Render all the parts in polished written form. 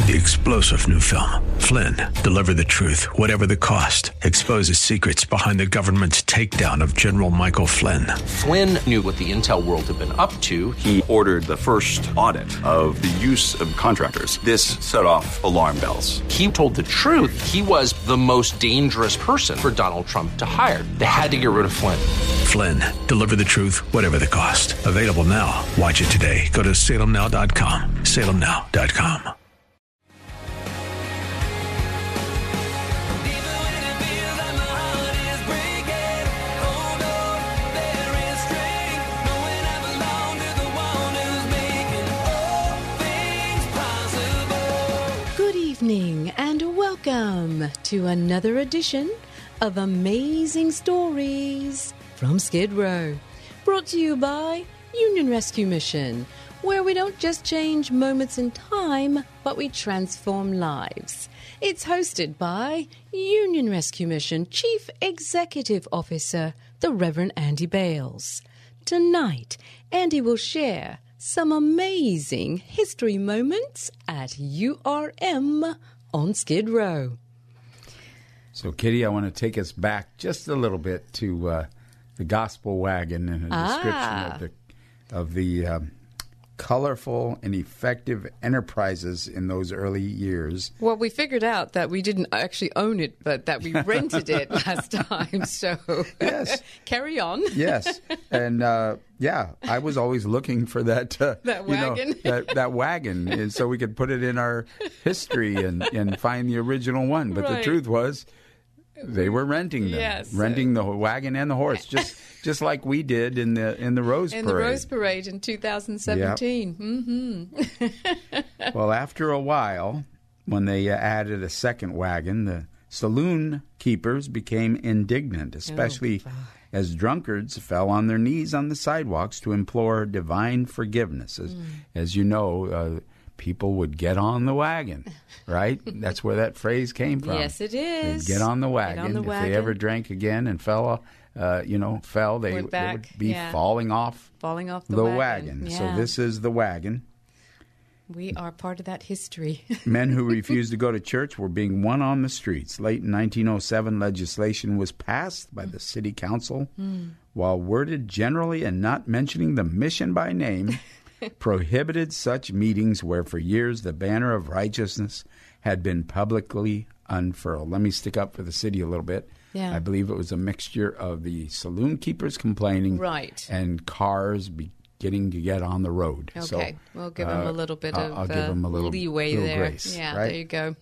The explosive new film, Flynn, deliver the truth, whatever the cost, exposes secrets behind the government's takedown of General Michael Flynn. Flynn knew what the intel world had been up to. He ordered the first audit of the use of contractors. This set off alarm bells. He told the truth. He was the most dangerous person for Donald Trump to hire. They had to get rid of Flynn. Flynn, deliver the truth, whatever the cost. Available now. Watch it today. Go to salemnow.com. salemnow.com. And welcome to another edition of Amazing Stories from Skid Row, brought to you by Union Rescue Mission, where we don't just change moments in time, but we transform lives. It's hosted by Union Rescue Mission Chief Executive Officer, the Reverend Andy Bales. Tonight, Andy will share some amazing history moments at URM on Skid Row. So, Kitty, I want to take us back just a little bit to the gospel wagon and a description of the colorful and effective enterprises in those early years. Well, we figured out that we didn't actually own it, but that we rented it last time. So, yes. Carry on. Yes. And, I was always looking for that that wagon. that wagon, and so we could put it in our history and find the original one. But the truth was, they were renting them, renting the wagon and the horse, just like we did in the Rose Parade. In the Rose Parade in 2017. Yep. Mm-hmm. Well, after a while, when they added a second wagon, the saloon keepers became indignant, especially as drunkards fell on their knees on the sidewalks to implore divine forgiveness. As you know, people would get on the wagon, right? That's where that phrase came from. Yes, it is. They'd get on the wagon. If they ever drank again and fell, they would be falling off the wagon. Yeah. So this is the wagon. We are part of that history. Men who refused to go to church were being won on the streets. Late in 1907, legislation was passed by the city council, while worded generally and not mentioning the mission by name, prohibited such meetings where for years the banner of righteousness had been publicly unfurled. Let me stick up for the city a little bit. Yeah. I believe it was a mixture of the saloon keepers complaining and cars getting to get on the road. Okay, so, we'll give them a little bit of I'll give them a little leeway there. Grace, yeah, right? There you go.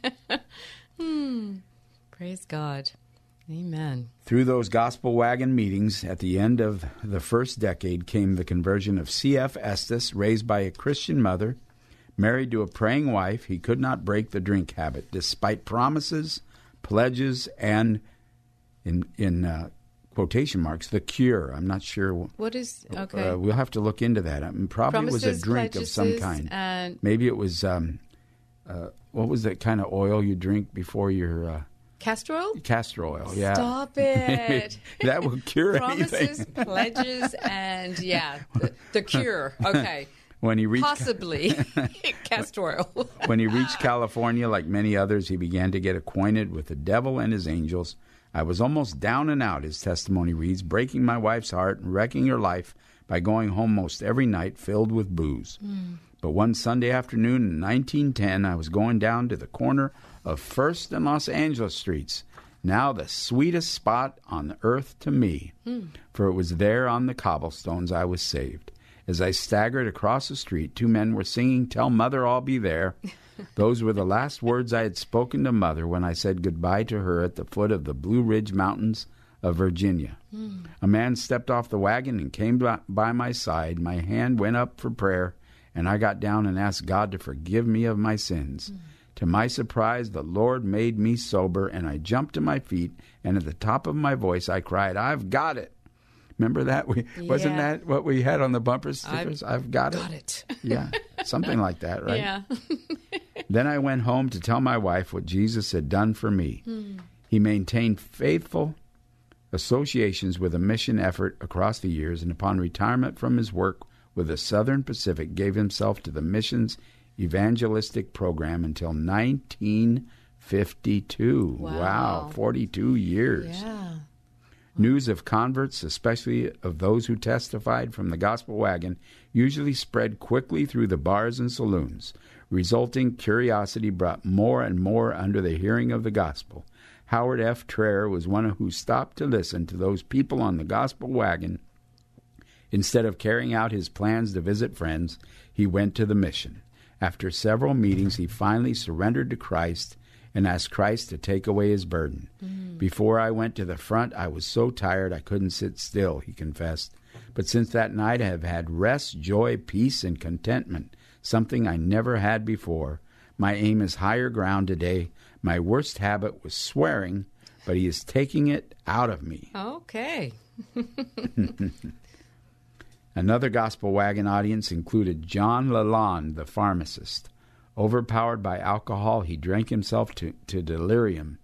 Praise God. Amen. Through those gospel wagon meetings, at the end of the first decade came the conversion of C.F. Estes, raised by a Christian mother, married to a praying wife. He could not break the drink habit, despite promises, pledges, and, in quotation marks, the cure. I'm not sure. What is, okay. We'll have to look into that. Probably promises, it was a drink of some kind. And maybe it was, what was that kind of oil you drink before your... Castor oil? Castor oil, yeah. Stop it. That will cure Promises, anything. Pledges, and, the cure. Okay. When he reached Possibly castor oil. When he reached California, like many others, he began to get acquainted with the devil and his angels. I was almost down and out, his testimony reads, breaking my wife's heart and wrecking her life by going home most every night filled with booze. But one Sunday afternoon in 1910, I was going down to the corner of First and Los Angeles streets, now the sweetest spot on earth to me, for it was there on the cobblestones I was saved. As I staggered across the street, two men were singing, "Tell Mother I'll Be There." Those were the last words I had spoken to Mother when I said goodbye to her at the foot of the Blue Ridge Mountains of Virginia. A man stepped off the wagon and came by my side. My hand went up for prayer, and I got down and asked God to forgive me of my sins. To my surprise, the Lord made me sober, and I jumped to my feet, and at the top of my voice I cried, "I've got it." Remember that? Wasn't that what we had on the bumper stickers? I've got it. Yeah, something like that, right? Yeah. Then I went home to tell my wife what Jesus had done for me. He maintained faithful associations with a mission effort across the years, and upon retirement from his work with the Southern Pacific, gave himself to the missions evangelistic program until 1952. Wow, 42 years. Yeah. News of converts, especially of those who testified from the gospel wagon, usually spread quickly through the bars and saloons. Resulting curiosity brought more and more under the hearing of the gospel. Howard F. Traer was one who stopped to listen to those people on the gospel wagon. Instead of carrying out his plans to visit friends, he went to the mission. After several meetings, he finally surrendered to Christ and asked Christ to take away his burden. Before I went to the front, I was so tired I couldn't sit still, he confessed. But since that night, I have had rest, joy, peace, and contentment, something I never had before. My aim is higher ground today. My worst habit was swearing, but he is taking it out of me. Okay. Another gospel wagon audience included John Lalonde, the pharmacist. Overpowered by alcohol, he drank himself to delirium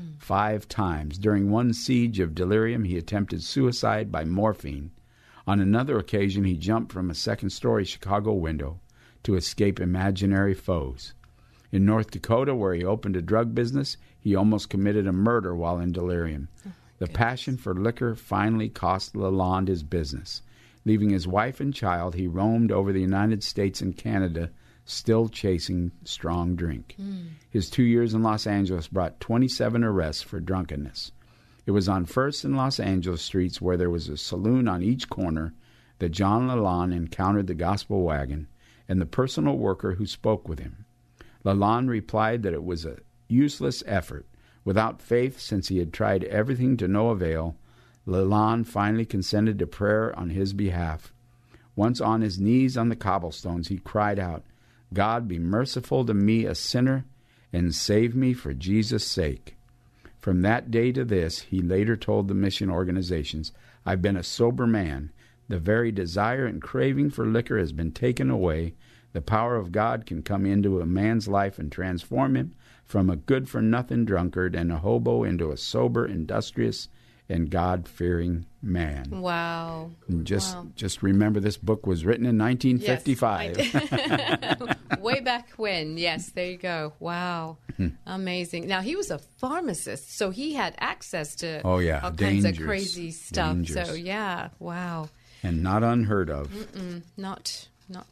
5 times. During one siege of delirium, he attempted suicide by morphine. On another occasion, he jumped from a second-story Chicago window to escape imaginary foes. In North Dakota, where he opened a drug business, he almost committed a murder while in delirium. The passion for liquor finally cost Lalonde his business. Leaving his wife and child, he roamed over the United States and Canada, still chasing strong drink. His 2 years in Los Angeles brought 27 arrests for drunkenness. It was on First and Los Angeles streets, where there was a saloon on each corner, that John Lalonde encountered the gospel wagon and the personal worker who spoke with him. Lalonde replied that it was a useless effort. Without faith, since he had tried everything to no avail, Lalonde finally consented to prayer on his behalf. Once on his knees on the cobblestones, he cried out, "God, be merciful to me, a sinner, and save me for Jesus' sake." From that day to this, he later told the mission organizations, "I've been a sober man. The very desire and craving for liquor has been taken away. The power of God can come into a man's life and transform him from a good-for-nothing drunkard and a hobo into a sober, industrious, and God-fearing man." Wow. And just remember, this book was written in 1955. Yes, way back when. Yes, there you go. Wow. Amazing. Now, he was a pharmacist, so he had access to all kinds of crazy stuff. Dangerous. So, yeah, wow. And not unheard of. Not.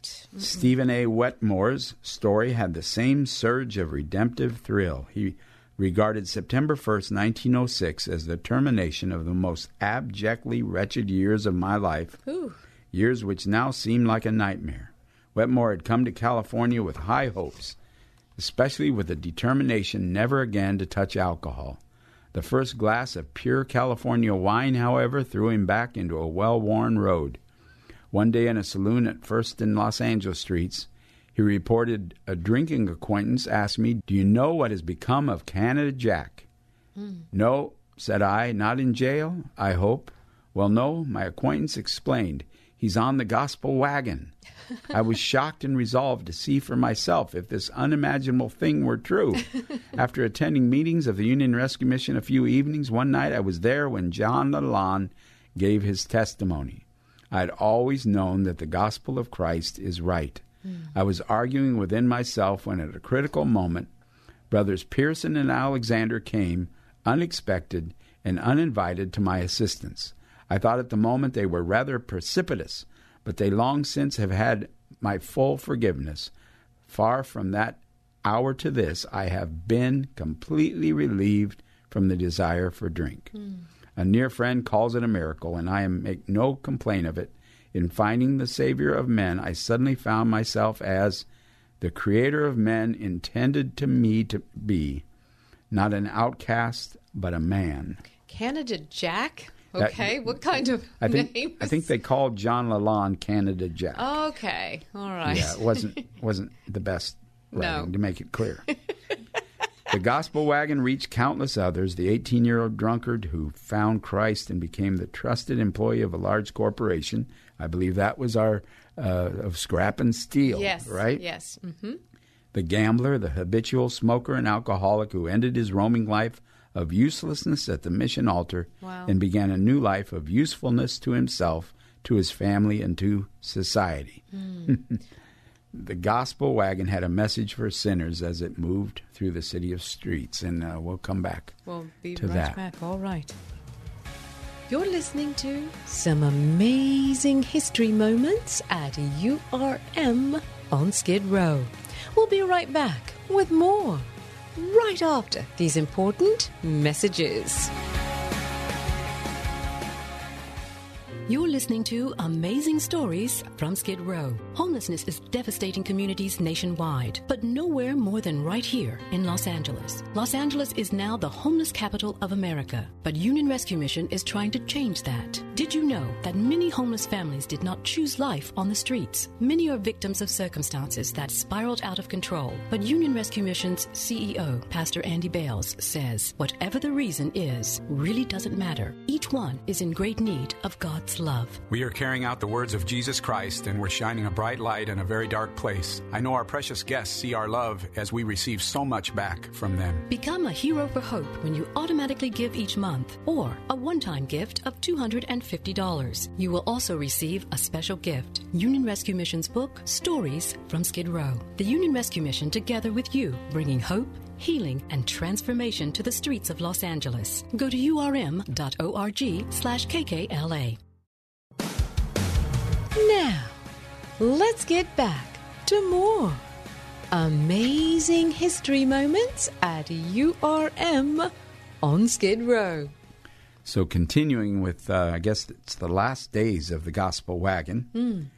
Stephen A. Wetmore's story had the same surge of redemptive thrill. He regarded September 1st, 1906 as the termination of the most abjectly wretched years of my life, years which now seem like a nightmare. Wetmore had come to California with high hopes, especially with the determination never again to touch alcohol. The first glass of pure California wine, however, threw him back into a well-worn road. One day in a saloon at First and Los Angeles streets, he reported a drinking acquaintance asked me, "Do you know what has become of Canada Jack?" "No," said I. "Not in jail, I hope?" "Well, no," my acquaintance explained. "He's on the gospel wagon." I was shocked and resolved to see for myself if this unimaginable thing were true. After attending meetings of the Union Rescue Mission a few evenings, one night I was there when John Lalonde gave his testimony. I had always known that the gospel of Christ is right. I was arguing within myself when at a critical moment, Brothers Pearson and Alexander came, unexpected and uninvited, to my assistance. I thought at the moment they were rather precipitous, but they long since have had my full forgiveness. Far from that hour to this, I have been completely relieved from the desire for drink. A near friend calls it a miracle, and I make no complaint of it. In finding the Savior of men, I suddenly found myself as the Creator of men intended me to be, not an outcast, but a man. Canada Jack? Okay, what kind of name? I think they called John Lalonde Canada Jack. Okay, all right. Yeah, it wasn't the best writing, to make it clear. The gospel wagon reached countless others. The 18-year-old drunkard who found Christ and became the trusted employee of a large corporation. I believe that was our of Scrap and Steel, right? Yes. The gambler, the habitual smoker and alcoholic who ended his roaming life of uselessness at the mission altar and began a new life of usefulness to himself, to his family, and to society. The gospel wagon had a message for sinners as it moved through the city of streets, and we'll come back We'll be to right that. back. All right. You're listening to some amazing history moments at URM on Skid Row. We'll be right back with more right after these important messages. You're listening to Amazing Stories from Skid Row. Homelessness is devastating communities nationwide, but nowhere more than right here in Los Angeles. Los Angeles is now the homeless capital of America, but Union Rescue Mission is trying to change that. Did you know that many homeless families did not choose life on the streets? Many are victims of circumstances that spiraled out of control, but Union Rescue Mission's CEO, Pastor Andy Bales, says whatever the reason is really doesn't matter. Each one is in great need of God's love. We are carrying out the words of Jesus Christ, and we're shining a bright light in a very dark place. I know our precious guests see our love as we receive so much back from them. Become a hero for hope when you automatically give each month, or a one-time gift of $250. You will also receive a special gift, Union Rescue Mission's book, Stories from Skid Row. The Union Rescue Mission, together with you, bringing hope, healing, and transformation to the streets of Los Angeles. Go to urm.org/KKLA. Now, let's get back to more amazing history moments at URM on Skid Row. So continuing with, I guess it's the last days of the gospel wagon.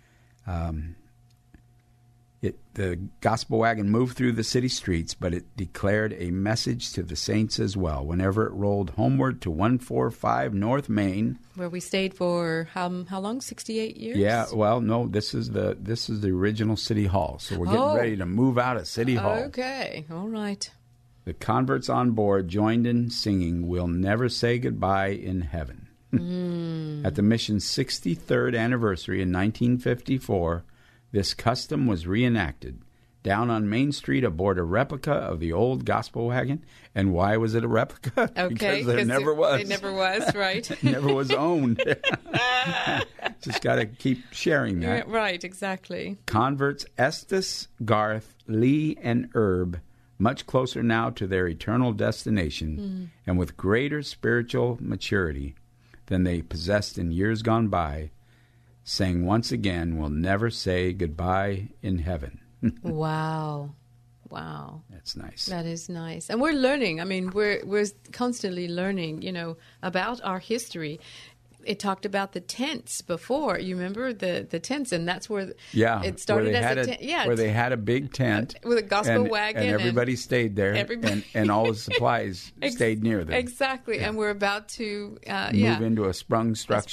The gospel wagon moved through the city streets, but it declared a message to the saints as well. Whenever it rolled homeward to 145 North Main, Where we stayed for how long? 68 years? yeah. Well, no, this is the original City Hall. So we're getting ready to move out of City Hall. Okay, all right. The converts on board joined in singing, "We'll Never Say Goodbye in Heaven." At the mission's 63rd anniversary in 1954, this custom was reenacted down on Main Street aboard a replica of the old gospel wagon. And why was it a replica? Okay, because there never was. It never was, right? It never was owned. Just got to keep sharing that. Right, exactly. Converts Estes, Garth, Lee, and Herb, much closer now to their eternal destination, and with greater spiritual maturity than they possessed in years gone by, saying once again, "We'll never say goodbye in heaven." Wow. That's nice. That is nice. And we're learning. I mean, we're constantly learning, about our history. It talked about the tents before. You remember the tents, and that's where it started as a tent. Yeah, where they had a big tent with a gospel wagon, and everybody stayed there, and all the supplies stayed near them. Exactly, and we're about to move into a sprung structure.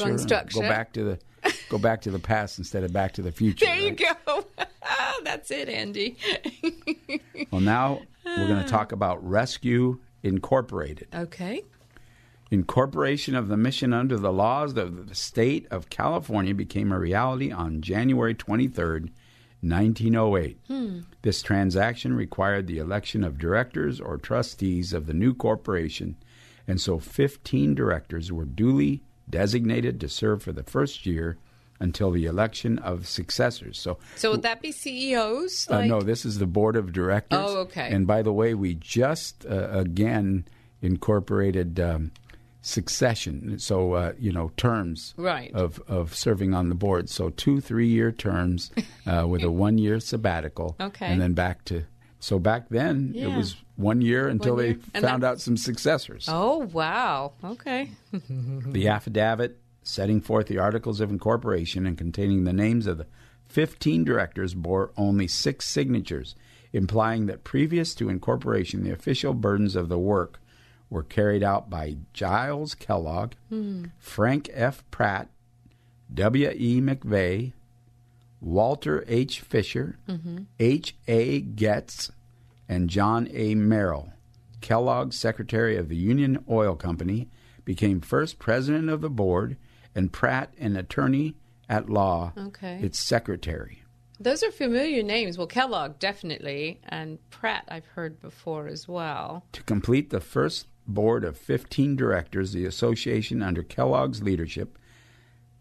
Go back to the past instead of back to the future. There you go. That's it, Andy. Well, now we're going to talk about Rescue Incorporated. Okay. Incorporation of the mission under the laws of the state of California became a reality on January 23rd, 1908. This transaction required the election of directors or trustees of the new corporation, and so 15 directors were duly designated to serve for the first year until the election of successors. So would that be CEOs? No, this is the board of directors. Oh, okay. And by the way, we just again incorporated succession, so terms of serving on the board. So 2 3-year terms with a 1-year sabbatical, and then back to. So back then it was 1 year until they found out some successors. Oh wow! Okay. The affidavit setting forth the articles of incorporation and containing the names of the 15 directors bore only 6 signatures, implying that previous to incorporation, the official burdens of the work were carried out by Giles Kellogg, Frank F. Pratt, W. E. McVeigh, Walter H. Fisher, H. A. Getz, and John A. Merrill. Kellogg, secretary of the Union Oil Company, became first president of the board, and Pratt, an attorney at law, its secretary. Those are familiar names. Well, Kellogg, definitely, and Pratt I've heard before as well. To complete the first board of 15 directors, the association under Kellogg's leadership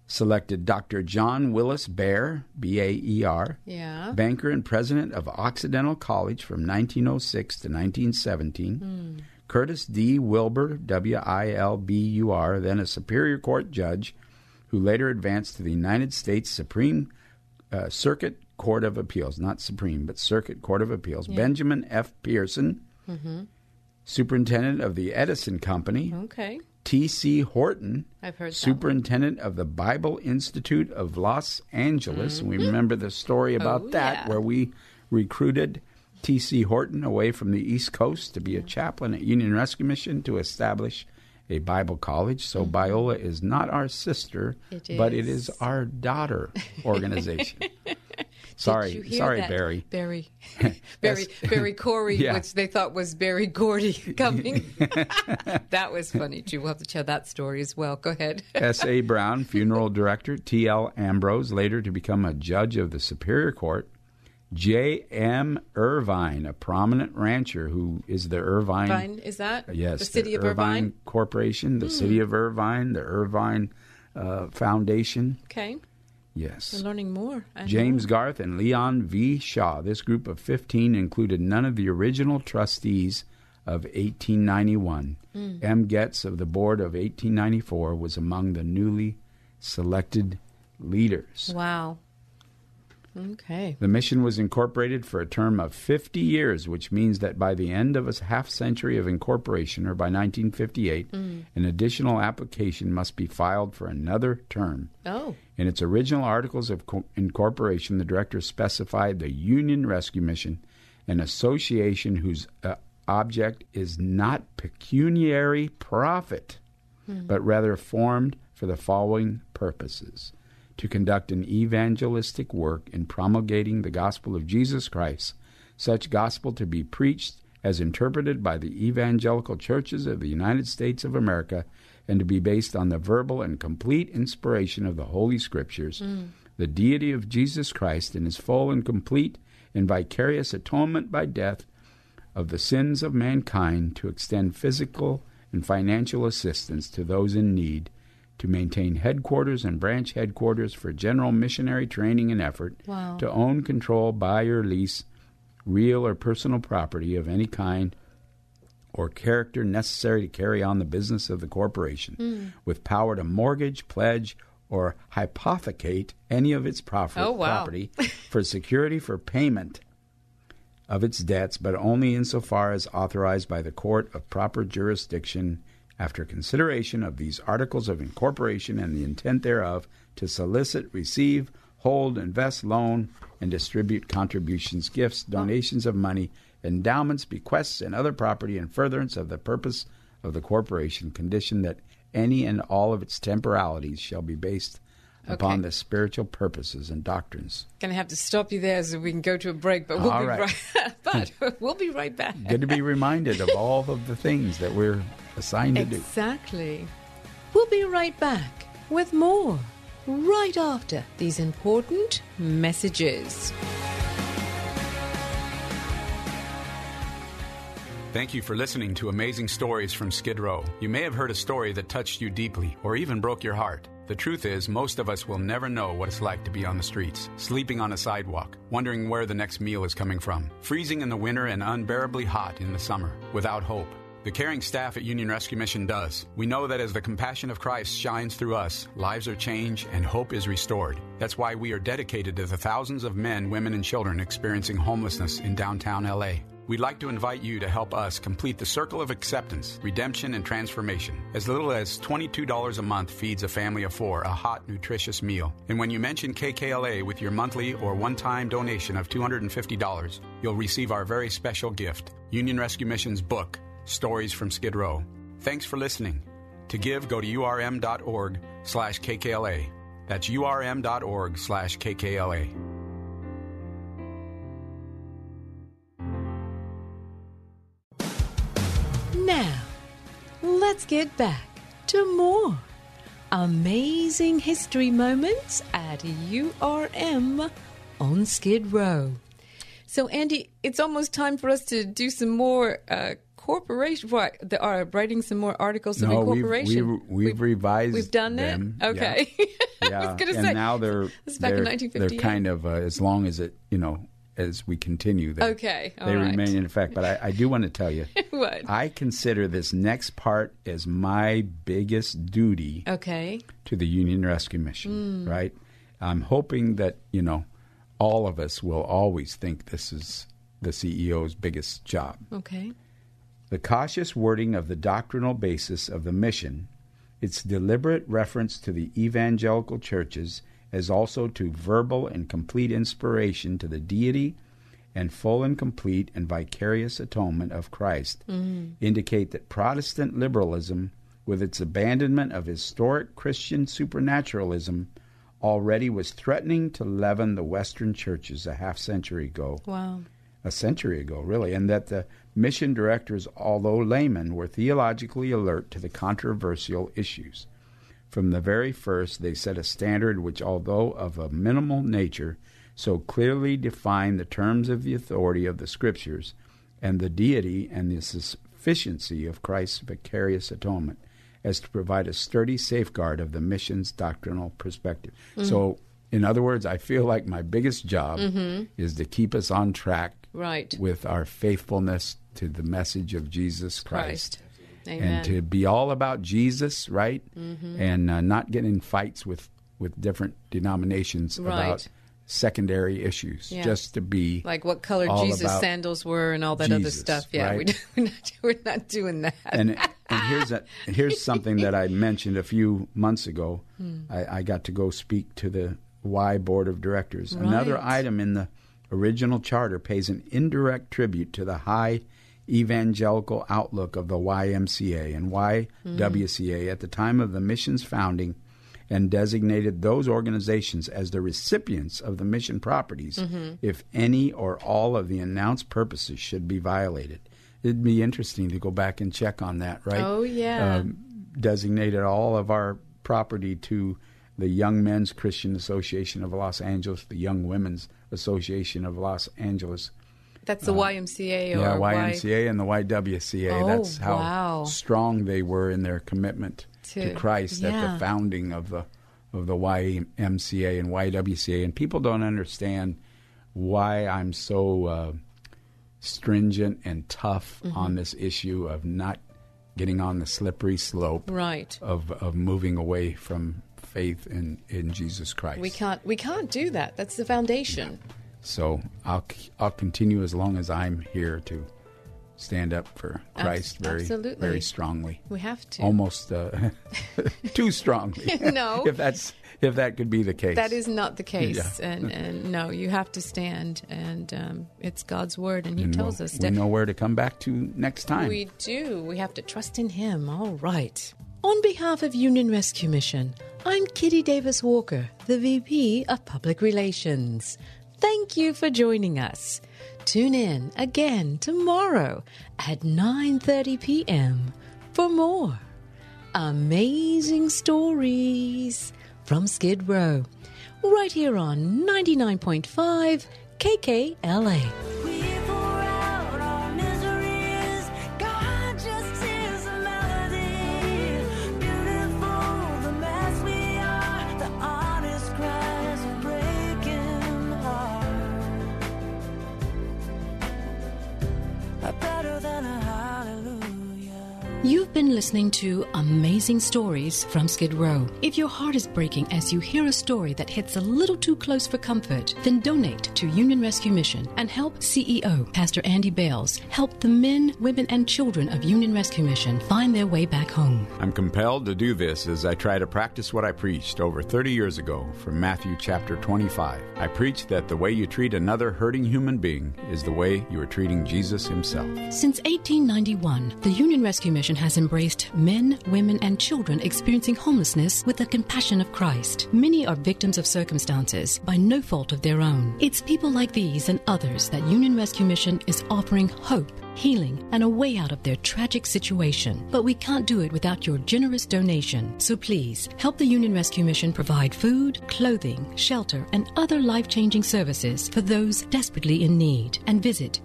selected Dr. John Willis Baer, B-A-E-R, Yeah. banker and president of Occidental College from 1906 to 1917. Curtis D. Wilbur, W-I-L-B-U-R, then a Superior Court judge who later advanced to the United States Supreme Circuit Court of Appeals, not Supreme, but Circuit Court of Appeals. Yeah. Benjamin F. Pearson, superintendent of the Edison Company. Okay. T.C. Horton, I've heard that superintendent of the Bible Institute of Los Angeles. We remember the story about that, where we recruited T.C. Horton away from the East Coast to be a chaplain at Union Rescue Mission to establish a Bible college. So Biola is not our sister, but it is our daughter organization. Sorry, that? Barry. Barry Corey, Yeah. which they thought was Barry Gordy coming. That was funny, too. We'll have to tell that story as well. Go ahead. S.A. Brown, funeral director. T.L. Ambrose, later to become a judge of the Superior Court. J.M. Irvine, a prominent rancher who is the Irvine. Irvine, is that? Yes. The city of Irvine Irvine? Corporation, the city of Irvine, the Irvine Foundation. Okay. Yes. We're learning more. James Garth and Leon V. Shaw. This group of 15 included none of the original trustees of 1891. M. Getz of the board of 1894 was among the newly selected leaders. Wow. Okay. The mission was incorporated for a term of 50 years, which means that by the end of a half century of incorporation, or by 1958, an additional application must be filed for another term. Oh. In its original articles of incorporation, the director specified the Union Rescue Mission, an association whose object is not pecuniary profit, but rather formed for the following purposes: to conduct an evangelistic work in promulgating the gospel of Jesus Christ, such gospel to be preached as interpreted by the evangelical churches of the United States of America, and to be based on the verbal and complete inspiration of the Holy Scriptures, the deity of Jesus Christ in his full and complete and vicarious atonement by death of the sins of mankind, to extend physical and financial assistance to those in need, to maintain headquarters and branch headquarters for general missionary training and effort, to own, control, buy, or lease real or personal property of any kind or character necessary to carry on the business of the corporation, with power to mortgage, pledge, or hypothecate any of its property for security for payment of its debts, but only insofar as authorized by the court of proper jurisdiction, after consideration of these articles of incorporation and the intent thereof, to solicit, receive, hold, invest, loan, and distribute contributions, gifts, donations of money, endowments, bequests, and other property in furtherance of the purpose of the corporation, condition that any and all of its temporalities shall be based upon the spiritual purposes and doctrines. Going to have to stop you there so we can go to a break, but we'll be right back. Good to be reminded of all of the things that we're assigned to do. Exactly. We'll be right back with more right after these important messages. Thank you for listening to Amazing Stories from Skid Row. You may have heard a story that touched you deeply or even broke your heart. The truth is, most of us will never know what it's like to be on the streets, sleeping on a sidewalk, wondering where the next meal is coming from, freezing in the winter and unbearably hot in the summer, without hope. The caring staff at Union Rescue Mission does. We know that as the compassion of Christ shines through us, lives are changed and hope is restored. That's why we are dedicated to the thousands of men, women, and children experiencing homelessness in downtown L.A. We'd like to invite you to help us complete the circle of acceptance, redemption, and transformation. As little as $22 a month feeds a family of 4 a hot, nutritious meal. And when you mention KKLA with your monthly or one-time donation of $250, you'll receive our very special gift, Union Rescue Mission's book, Stories from Skid Row. Thanks for listening. To give, go to urm.org/KKLA. That's urm.org/KKLA. Now, let's get back to more amazing history moments at URM on Skid Row. So, Andy, it's almost time for us to do some more incorporation. What? They are writing some more articles of incorporation. We've revised. We've done them. it. Okay. Yeah. I was going to and say. now they're back in 1958. They're kind of as long as it as we continue. They remain in effect. But I do want to tell you. What? I consider this next part as my biggest duty. Okay. To the Union Rescue Mission. Right. I'm hoping that all of us will always think this is the CEO's biggest job. Okay. The cautious wording of the doctrinal basis of the mission, its deliberate reference to the evangelical churches, as also to verbal and complete inspiration to the deity and full and complete and vicarious atonement of Christ, indicate that Protestant liberalism, with its abandonment of historic Christian supernaturalism, already was threatening to leaven the Western churches a half-century ago. Wow. A century ago, really, and that the mission directors, although laymen, were theologically alert to the controversial issues. From the very first, they set a standard which, although of a minimal nature, so clearly defined the terms of the authority of the Scriptures and the deity and the sufficiency of Christ's vicarious atonement, as to provide a sturdy safeguard of the mission's doctrinal perspective. So, in other words, I feel like my biggest job is to keep us on track with our faithfulness to the message of Jesus Christ. Amen. And to be all about Jesus, right? And not get in fights with different denominations about secondary issues. Just to be like what color Jesus' sandals were and all that other stuff. Yeah, right? we're not doing that. And here's something that I mentioned a few months ago. I got to go speak to the Y Board of Directors. Another item in the original charter pays an indirect tribute to the high evangelical outlook of the YMCA and YWCA at the time of the mission's founding, and designated those organizations as the recipients of the mission properties if any or all of the announced purposes should be violated. It'd be interesting to go back and check on that, right? Oh, yeah. Designated all of our property to the Young Men's Christian Association of Los Angeles, the Young Women's Association of Los Angeles. That's the YMCA or YMCA and the YWCA. Oh, that's how strong they were in their commitment to Christ at the founding of the YMCA and YWCA. And people don't understand why I'm so stringent and tough on this issue of not getting on the slippery slope of moving away from faith in Jesus Christ. We can't do that. That's the foundation. Yeah. So I'll continue as long as I'm here to stand up for Christ very strongly. We have to. Almost too strongly. No. If that could be the case. That is not the case. Yeah. And no, you have to stand, and it's God's word, and He tells us we know where to come back to next time. We do. We have to trust in Him. All right. On behalf of Union Rescue Mission, I'm Kitty Davis Walker, the VP of Public Relations. Thank you for joining us. Tune in again tomorrow at 9:30 p.m. for more amazing stories from Skid Row, right here on 99.5 KKLA. You've been listening to Amazing Stories from Skid Row. If your heart is breaking as you hear a story that hits a little too close for comfort, then donate to Union Rescue Mission and help CEO Pastor Andy Bales help the men, women, and children of Union Rescue Mission find their way back home. I'm compelled to do this as I try to practice what I preached over 30 years ago from Matthew chapter 25. I preached that the way you treat another hurting human being is the way you are treating Jesus Himself. Since 1891, the Union Rescue Mission has embraced men, women, and children experiencing homelessness with the compassion of Christ. Many are victims of circumstances by no fault of their own. It's people like these and others that Union Rescue Mission is offering hope healing, and a way out of their tragic situation. But we can't do it without your generous donation. So please, help the Union Rescue Mission provide food, clothing, shelter, and other life-changing services for those desperately in need. And visit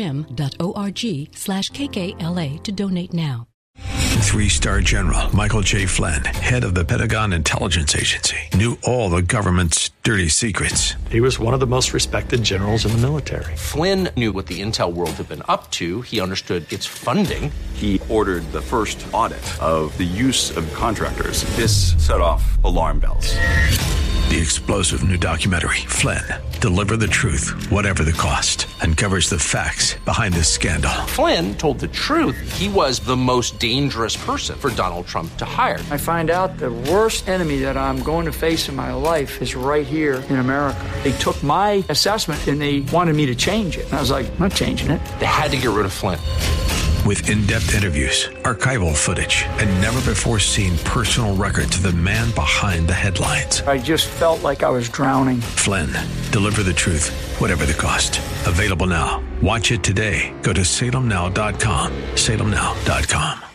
urm.org/KKLA to donate now. 3-star General Michael J. Flynn, head of the Pentagon Intelligence Agency, knew all the government's dirty secrets. He was one of the most respected generals in the military. Flynn knew what the intel world had been up to. He understood its funding. He ordered the first audit of the use of contractors. This set off alarm bells. The explosive new documentary, Flynn, Deliver the Truth, Whatever the Cost, uncovers the facts behind this scandal. Flynn told the truth. He was the most dangerous person for Donald Trump to hire. I find out the worst enemy that I'm going to face in my life is right here in America. They took my assessment and they wanted me to change it. And I was like, I'm not changing it. They had to get rid of Flynn. With in-depth interviews, archival footage, and never-before-seen personal records of the man behind the headlines. I just felt like I was drowning. Flynn, Deliver the Truth, Whatever the Cost. Available now. Watch it today. Go to salemnow.com. salemnow.com.